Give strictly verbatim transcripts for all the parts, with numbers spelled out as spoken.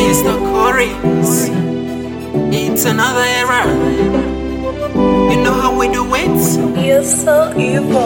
Mister Chorus, it's another era. You know how we do it? You're so evil.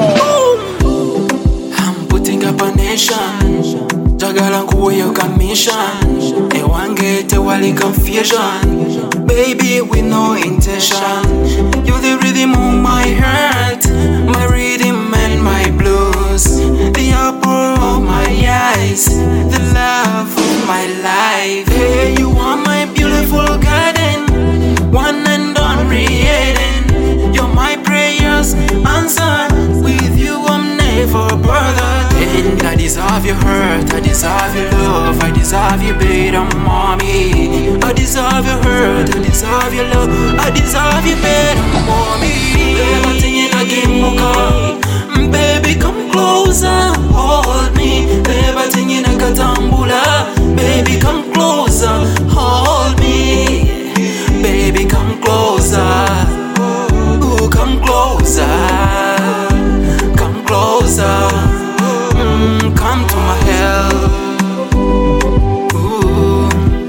I'm putting up a nation. Jagala nkuwe yo commission. Ewange te wali confusion. Baby with no intention. You're the rhythm of my heart, my rhythm and my blues, the apple of my eyes, the love of my life. Hey, you are my beautiful garden, one and only Eden. You're my prayers answered. With you I'm never bothered. And I deserve your hurt, I deserve your love, I deserve you better, mommy. I deserve your hurt, I deserve your love, I deserve you better, mommy. Everything in a game, baby, come closer, hold me. Everything in a katambula, baby, come closer, hold me. Baby, come closer, ooh, come closer, come closer. Mm, come to my help. Ooh.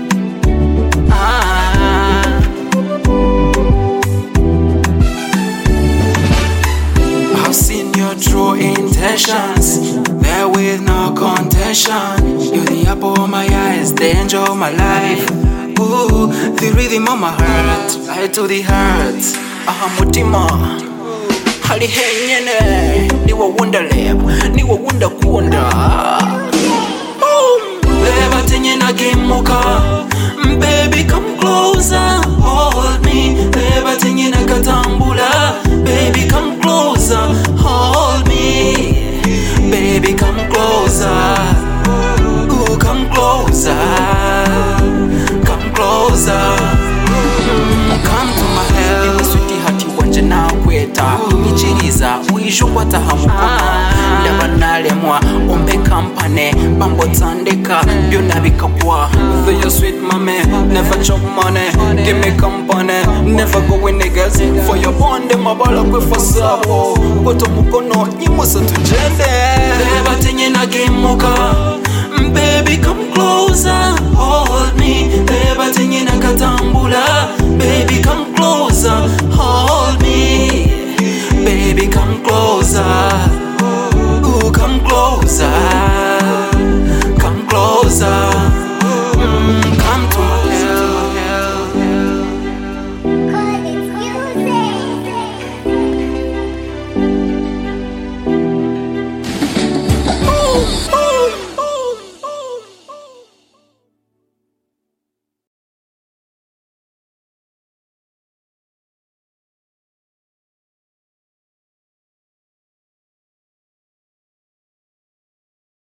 Ah. I've seen your true intentions, there with no contention. You're the apple of my eyes, the angel of my life. Ooh, the rhythm of my heart, right to the heart. Ahamutima. Hali henyene, niwa wonderlab, niwa wonder kunda. Everything in a game mocha, baby come closer, hold me. Everything in a katambula, baby come closer, hold me. Baby come closer, ooh come closer, come closer, mm, come to my help. Sweetie hati wanje na kweta. Nichiriza uijungwa tahamukono. Ndabanalemwa ombe kampane bambo tandeka byonna bikagwa. For your sweet mommy, never chop money. Give me company, never go with niggas. For your bond, mabala kwe for sabo. Goto mukono nyimusa tujende. Everything in a game mocha, baby come